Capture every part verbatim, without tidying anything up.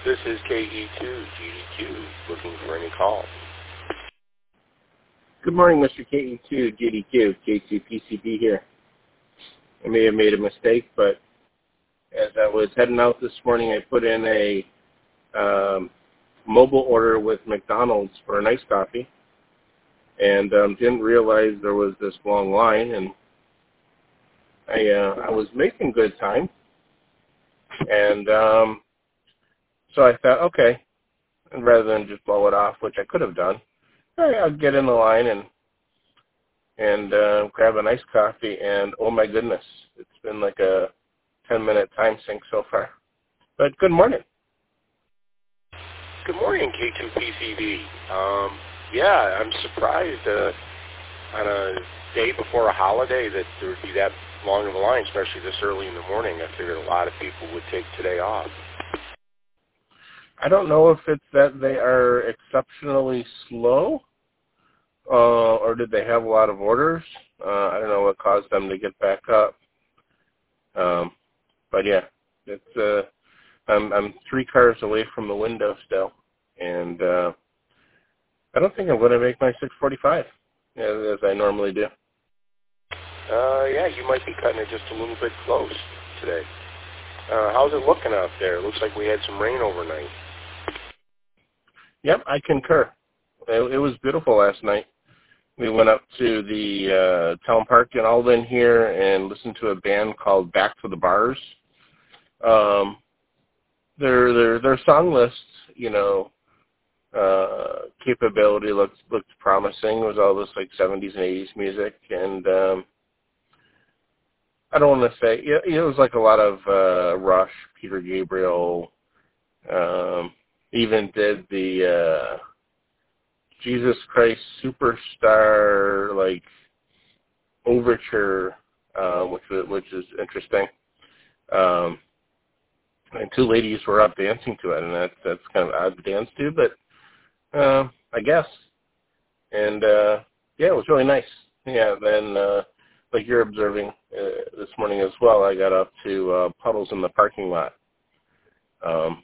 This is K E two G D Q, looking for any call. Good morning, Mister K E two G D Q, K two P C B here. I may have made a mistake, but as I was heading out this morning, I put in a um, mobile order with McDonald's for an iced coffee, and um, didn't realize there was this long line, and I uh, I was making good time, and um, so I thought, okay, and rather than just blow it off, which I could have done, all right, I'll get in the line and and uh, grab an iced coffee, and oh my goodness, it's been like a ten-minute time sink so far. But good morning. Good morning, K two P C B. Um, yeah, I'm surprised uh, on a day before a holiday that there would be that long of a line, especially this early in the morning. I figured a lot of people would take today off. I don't know if it's that they are exceptionally slow, uh, or did they have a lot of orders. Uh, I don't know what caused them to get back up. Um, but yeah, it's uh, I'm I'm three cars away from the window still, and uh, I don't think I'm going to make my six forty-five as, as I normally do. Uh, yeah, you might be cutting it just a little bit close today. Uh, how's it looking out there? Looks like we had some rain overnight. Yep, I concur. It, it was beautiful last night. We went up to the uh, town park in Alden here and listened to a band called Back to the Bars. Um, their their their song list, you know, uh, capability looked looked promising. It was all this like seventies and eighties music, and um, I don't want to say it, it was like a lot of uh, Rush, Peter Gabriel. Um, even did the uh, Jesus Christ Superstar like overture, uh, which which is interesting. Um, and two ladies were up dancing to it, and that's that's kind of odd to dance to, but uh, I guess. And uh, yeah, it was really nice. Yeah, then uh, like you're observing uh, this morning as well, I got up to uh, puddles in the parking lot. Um,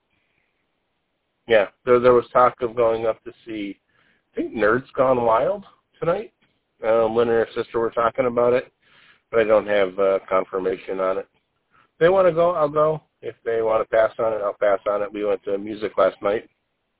yeah, there there was talk of going up to see, I think, Nerds Gone Wild tonight. Uh, Lynn and her sister were talking about it, but I don't have uh, confirmation on it. If they want to go, I'll go. If they want to pass on it, I'll pass on it. We went to music last night.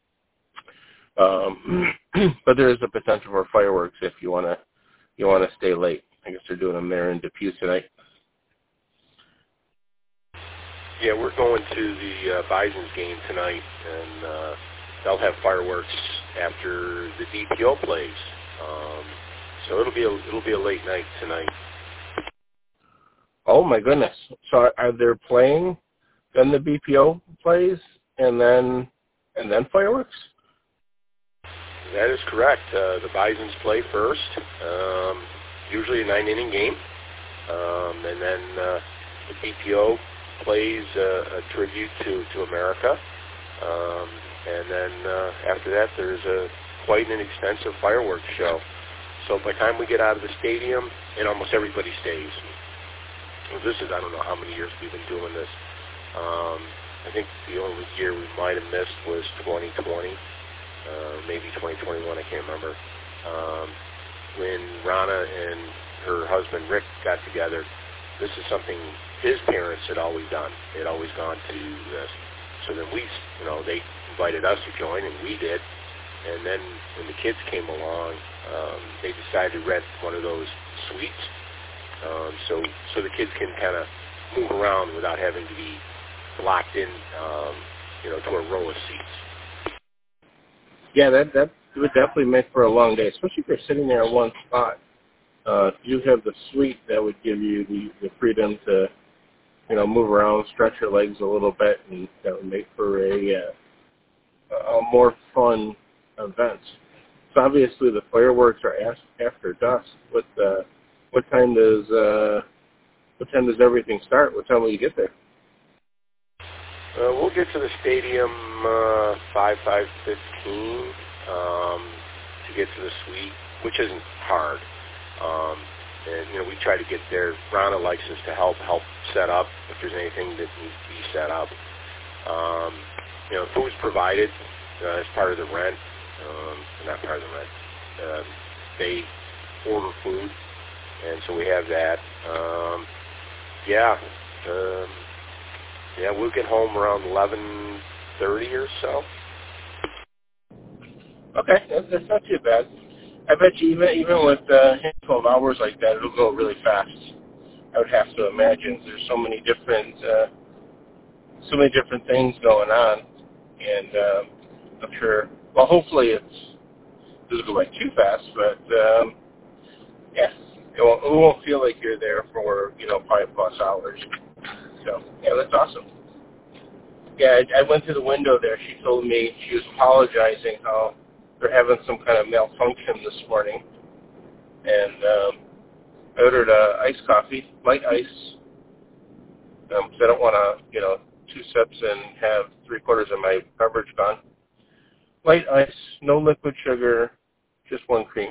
Um, but there is a potential for fireworks if you want to you want to stay late. I guess they're doing them there in Depew tonight. Yeah, we're going to the uh, Bison's game tonight, and uh, they'll have fireworks after the D P O plays. Um, so it'll be a it'll be a late night tonight. Oh my goodness! So are, are they playing, then the B P O plays, and then and then fireworks? That is correct. Uh, the Bisons play first, um, usually a nine-inning game, um, and then uh, the B P O plays uh, a tribute to, to America, um, and then uh, after that there's a quite an extensive fireworks show. So by the time we get out of the stadium, and almost everybody stays. Well, this is, I don't know how many years we've been doing this. Um, I think the only year we might have missed was twenty twenty. Uh, maybe twenty twenty-one, I can't remember. Um, when Rana and her husband Rick got together, this is something his parents had always done. They had always gone to this. So then we, you know, they invited us to join, and we did. And then when the kids came along, um, they decided to rent one of those suites, um, so so the kids can kind of move around without having to be locked in, um, you know, to a row of seats. Yeah, that that would definitely make for a long day, especially if you're sitting there in one spot. Uh, if you have the suite, that would give you the, the freedom to, you know, move around, stretch your legs a little bit, and that would make for a, uh, a more fun event. So obviously the fireworks are after dusk. What uh, what time does uh, what time does everything start? What time will you get there? Uh, we'll get to the stadium uh, five five fifteen um, to get to the suite, which isn't hard. Um, and you know, we try to get there. Rana likes us to help help set up if there's anything that needs to be set up. Um, you know, food's provided uh, as part of the rent. Um, not part of the rent. Uh, they order food, and so we have that. Um, yeah, um, yeah, we'll get home around eleven thirty or so. Okay, that's, that's not too bad. I bet you even even with uh, twelve hours like that, it'll go really fast. I would have to imagine there's so many different uh, so many different things going on, and uh, I'm sure. Well, hopefully it's it doesn't go by too fast, but um, yeah, it won't, it won't feel like you're there for you know five plus hours. So yeah, that's awesome. Yeah, I, I went through the window there. She told me she was apologizing how they're having some kind of malfunction this morning, and um, I ordered uh, iced coffee, light ice, because I don't want to, you know, two sips and have three quarters of my beverage gone. Light ice, no liquid sugar, just one cream,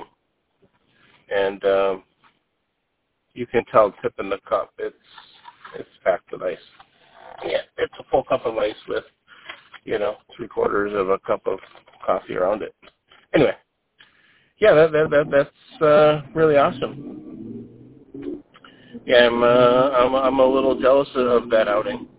and um, you can tell tip in the cup. It's it's packed with ice. Yeah, it's a full cup of ice with, you know, three quarters of a cup of coffee around it. Anyway, yeah, that, that, that that's uh, really awesome. Yeah, I'm, uh, I'm I'm a little jealous of that outing,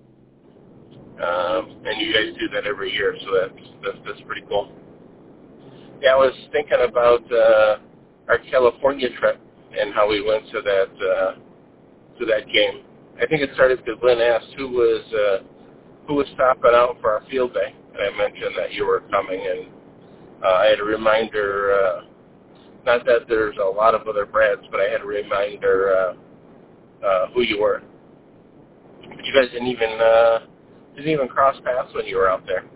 um, and you guys do that every year, so that's that's, that's pretty cool. Yeah, I was thinking about uh, our California trip and how we went to that uh, to that game. I think it started because Lynn asked who was uh, who was stopping out for our field day, and I mentioned that you were coming, and uh, I had a reminder. Uh, not that there's a lot of other Brads, but I had a reminder uh, uh, who you were. But you guys didn't even uh, didn't even cross paths when you were out there,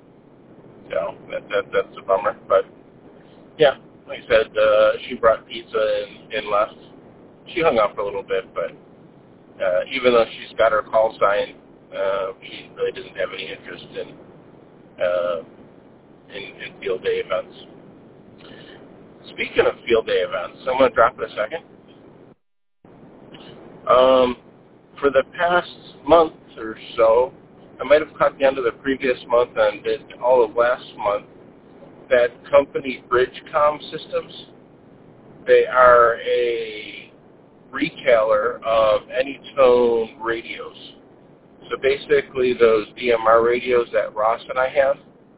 so that, that that's a bummer. But yeah, like I said, uh, she brought pizza and, and left. She hung out for a little bit, but uh, even though she's got her call sign, uh, she really doesn't have any interest in, uh, in in field day events. Speaking of field day events, I'm going to drop it a second. Um, for the past month or so, I might have cut down to the previous month and did all of last month, that company Bridgecom Systems, they are a retailer of Anytone radios. So basically those D M R radios that Ross and I have,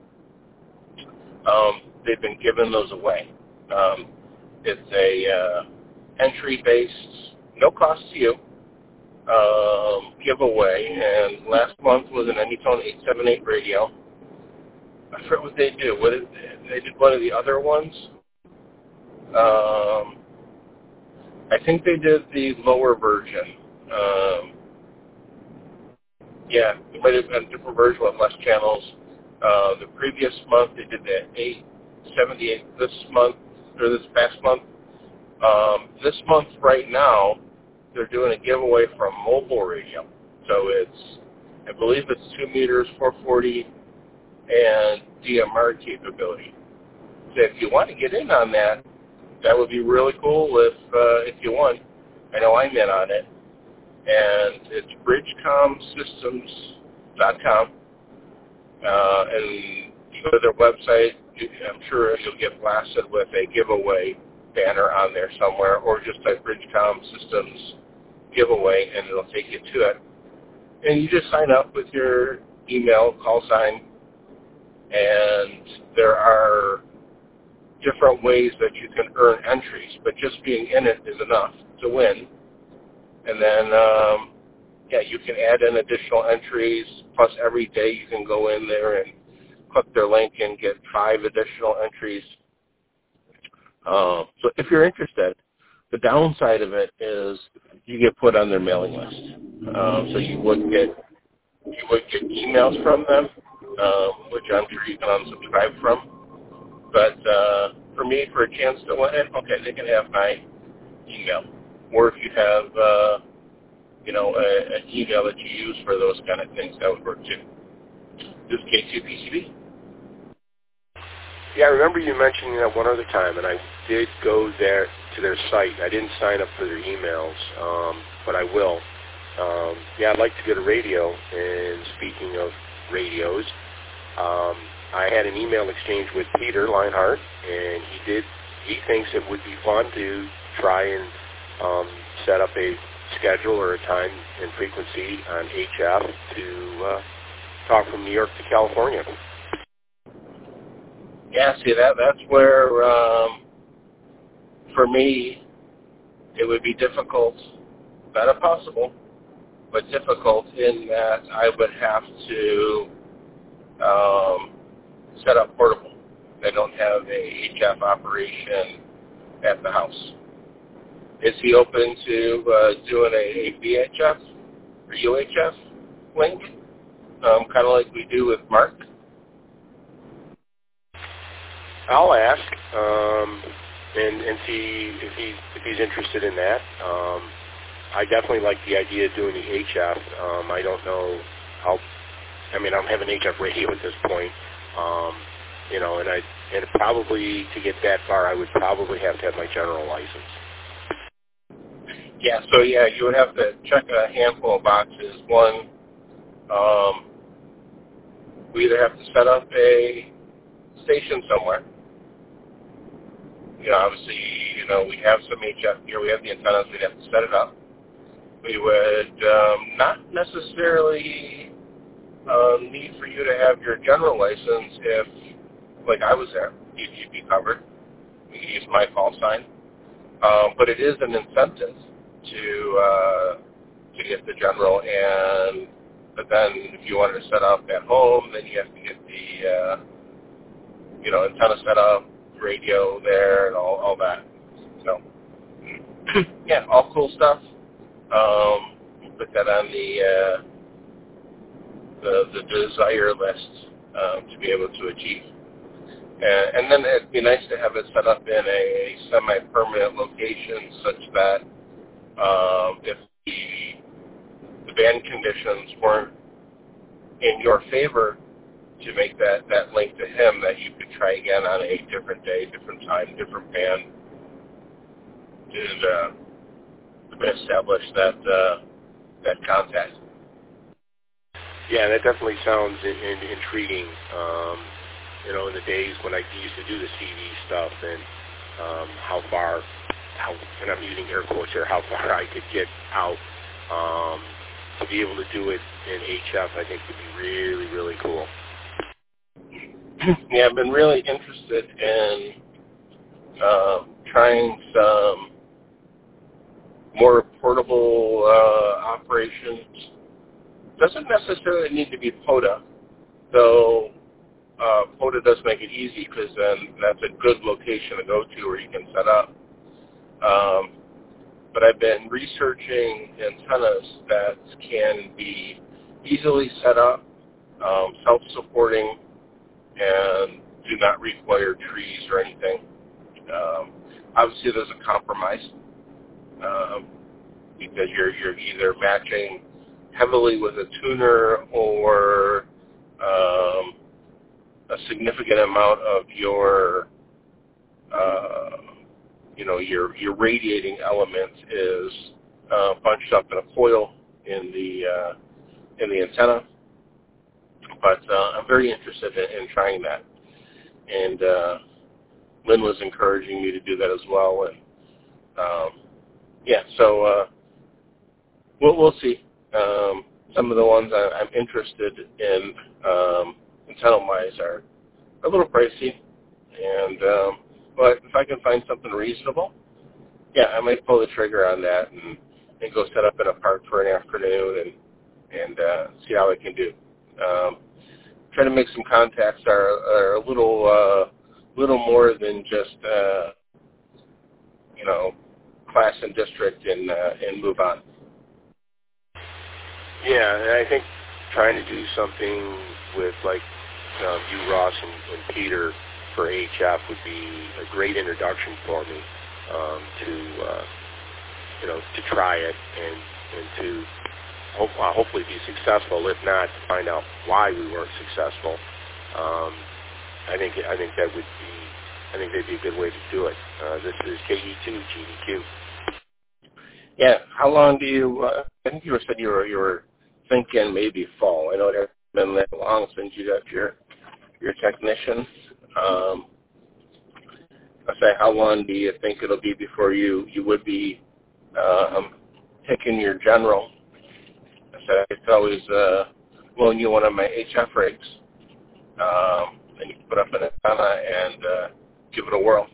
um, they've been giving those away. Um, it's a uh, entry-based, no cost to you, um, giveaway, and last month was an Anytone eight seventy-eight radio. I forget what they do. What did, they did one of the other ones. Um, I think they did the lower version. Um, yeah, it might have been a different version with less channels. Uh, the previous month they did the eight seventy-eight. This month, or this past month, um, this month right now, they're doing a giveaway from mobile radio. So it's, I believe it's two meters, four forty, and D M R capability. So if you want to get in on that, that would be really cool if uh, if you want. I know I'm in on it. And it's bridgecom systems dot com. Uh, and you go to their website, you, I'm sure you'll get blasted with a giveaway banner on there somewhere, or just type Bridgecom Systems giveaway, and it'll take you to it. And you just sign up with your email, call sign, and there are different ways that you can earn entries, but just being in it is enough to win. And then, um, yeah, you can add in additional entries, plus every day you can go in there and click their link and get five additional entries. Uh, so if you're interested, the downside of it is you get put on their mailing list. Um, so you would get you would get emails from them, um, which I'm sure you can unsubscribe from. But uh, for me, for a chance to win it, okay, they can have my email. Or if you have, uh, you know, a, an email that you use for those kind of things, that would work too. This is K two P C B. Yeah, I remember you mentioning that one other time, and I did go there to their site. I didn't sign up for their emails, um, but I will. Um, yeah, I'd like to get a radio, and speaking of radios, Um, I had an email exchange with Peter Lionheart, and he did. He thinks it would be fun to try and um, set up a schedule or a time and frequency on H F to uh, talk from New York to California. Yeah, see, that that's where, um, for me, it would be difficult, not impossible, but difficult in that I would have to um, set up portable. I don't have a H F operation at the house. Is he open to uh, doing a V H F or U H F link, um, kind of like we do with Mark? I'll ask um, and and see if he if he's interested in that. Um, I definitely like the idea of doing the H F. Um, I don't know how. I mean, I don't have an H F radio at this point. Um, you know, and I and probably to get that far, I would probably have to have my general license. Yeah. So yeah, you would have to check a handful of boxes. One, um, we either have to set up a station somewhere. You know, obviously, you know, we have some H F here. We have the antennas. We'd have to set it up. We would um, not necessarily um, need for you to have your general license if, like I was there, you'd, you'd be covered. You could use my call sign. Um, but it is an incentive to uh, to get the general, and but then if you wanted to set up at home, then you have to get the uh, you know antenna set up, radio there, and all, all that. So yeah, all cool stuff. Um, we'll put that on the uh, the, the desire list um, to be able to achieve. And, and then it'd be nice to have it set up in a semi-permanent location such that um, if the, the band conditions weren't in your favor to make that, that link to him, that you could try again on a different day, different time, different band, and uh, establish that uh, that contact. Yeah, that definitely sounds in, in, intriguing. Um, you know, in the days when I used to do the C D stuff, and um, how far, how, and I'm using air quotes here, how far I could get out. Um, to be able to do it in H F, I think would be really, really cool. Yeah, I've been really interested in uh, trying some more portable uh, operations. Doesn't necessarily need to be POTA, though uh, POTA does make it easy because then that's a good location to go to where you can set up. Um, but I've been researching antennas that can be easily set up, um, self-supporting, and do not require trees or anything. Um, obviously, there's a compromise um, because you're you're either matching heavily with a tuner or um, a significant amount of your uh, you know your your radiating element is uh, bunched up in a coil in the uh, in the antenna. But uh, I'm very interested in, in trying that, and uh, Lynn was encouraging me to do that as well. And um, yeah, so uh, we'll we'll see. Um, some of the ones I, I'm interested in um, antenna-wise are a little pricey, and um, but if I can find something reasonable, yeah, I might pull the trigger on that and, and go set up in a park for an afternoon and and uh, see how I can do. Um, trying to make some contacts are, are a little uh, little more than just uh, you know class and district and uh, and move on. Yeah, and I think trying to do something with like um, you, Ross, and, and Peter for H F would be a great introduction for me um, to uh, you know to try it and and to hope, uh, hopefully be successful. If not, to find out why we weren't successful. Um, I think I think that would be I think that'd be a good way to do it. Uh, this is K E two G D Q. Yeah. How long do you? Uh, I think you were said you were you were thinking maybe fall. I know it hasn't been that long since you got your your technician. Um, I say, how long do you think it'll be before you, you would be um, picking your general? I said, I could always uh, loan you one of my H F rigs, um, and you can put up an antenna and uh, give it a whirl.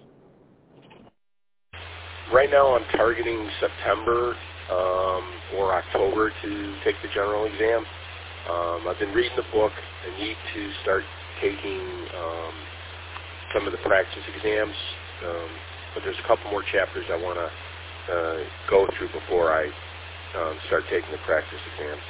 Right now I'm targeting September um, or October to take the general exam. Um, I've been reading the book. I need to start taking um, some of the practice exams, um, but there's a couple more chapters I want to uh, go through before I um, start taking the practice exams.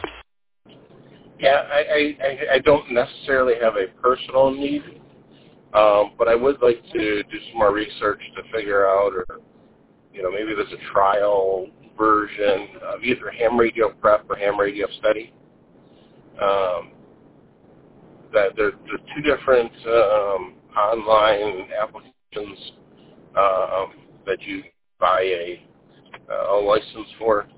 Yeah, I, I, I don't necessarily have a personal need, um, but I would like to do some more research to figure out, or, you know, maybe there's a trial version of either ham radio prep or ham radio study. Um, that there, there are two different um, online applications um, that you buy a, a license for,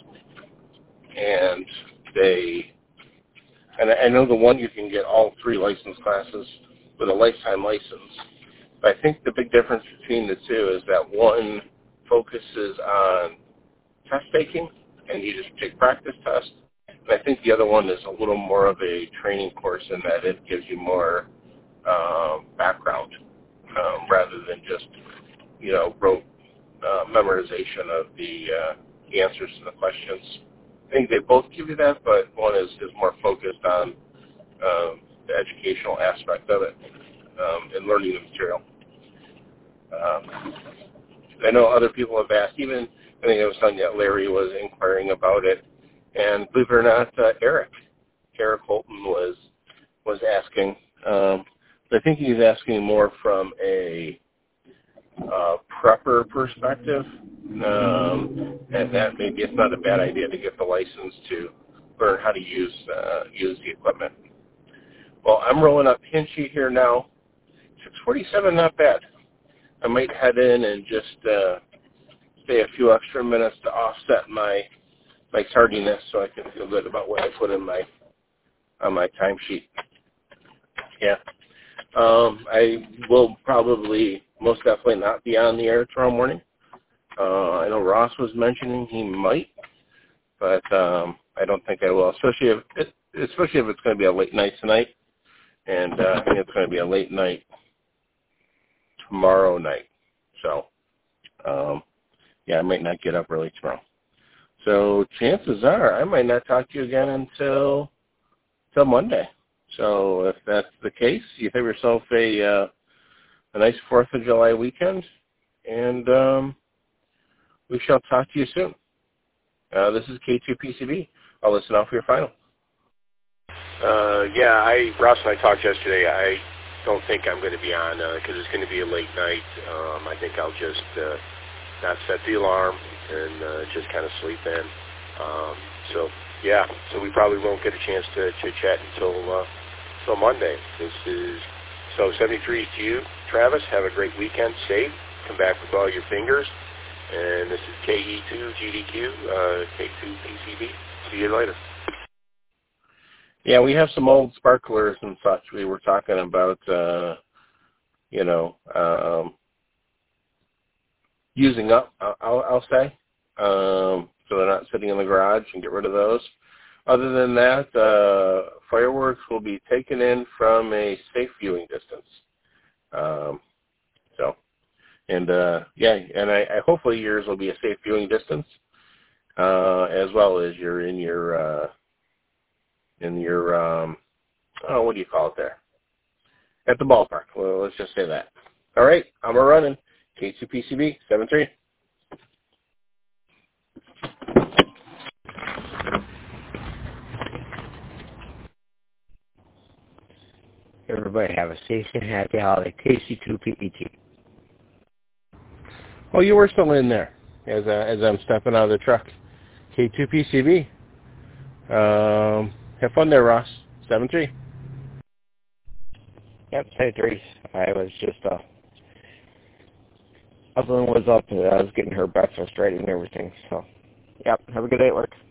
and they, and I know the one you can get all three license classes with a lifetime license. But I think the big difference between the two is that one focuses on test taking, and you just take practice tests. And I think the other one is a little more of a training course in that it gives you more um, background um, rather than just, you know, rote uh, memorization of the, uh, the answers to the questions. I think they both give you that, but one is, is more focused on um, the educational aspect of it um, and learning the material. Um, I know other people have asked, even I think it was something that Larry was inquiring about it, and believe it or not, uh, Eric, Eric Holton was was asking. Um, but I think he's asking more from a uh, prepper perspective, um, and that maybe it's not a bad idea to get the license to learn how to use uh, use the equipment. Well, I'm rolling up Hinchy here now. six forty-seven, not bad. I might head in and just uh, stay a few extra minutes to offset my my tardiness, so I can feel good about what I put in my on my timesheet. Yeah, um, I will probably most definitely not be on the air tomorrow morning. Uh, I know Ross was mentioning he might, but um, I don't think I will, especially if it, especially if it's going to be a late night tonight, and uh, I think it's going to be a late night tomorrow night. So, um, yeah, I might not get up early tomorrow. So chances are I might not talk to you again until until Monday. So if that's the case, you have yourself a uh, a nice Fourth of July weekend, and um, we shall talk to you soon. Uh, this is K two P C B. I'll listen out for your final. Uh, yeah, I Ross and I talked yesterday. I don't think I'm going to be on because uh, it's going to be a late night. Um, I think I'll just uh, not set the alarm and uh, just kind of sleep in. Um, so yeah, so we probably won't get a chance to chit chat until uh, until Monday. This is so seventy-three to you, Travis. Have a great weekend. Safe. Come back with all your fingers. And this is K E two G D Q, uh, K two P C B. See you later. Yeah, we have some old sparklers and such. We were talking about, uh, you know, um, using up, I'll, I'll say, um, so they're not sitting in the garage, and get rid of those. Other than that, uh, fireworks will be taken in from a safe viewing distance. Um, so, and uh, yeah, and I, I hopefully yours will be a safe viewing distance, uh, as well as you're in your uh, in your um, oh, what do you call it there? At the ballpark. Well, let's just say that. All right, I'm a running. K two P C B seven three. Everybody have a safe and happy holiday. K C two P E T. Oh, you were still in there as uh, as I'm stepping out of the truck. K two P C B. Um, have fun there, Ross. seven three. Yep, seven three. I was just, uh, Evelyn was up, and I was getting her breakfast ready and everything, so, yep, have a good day at work.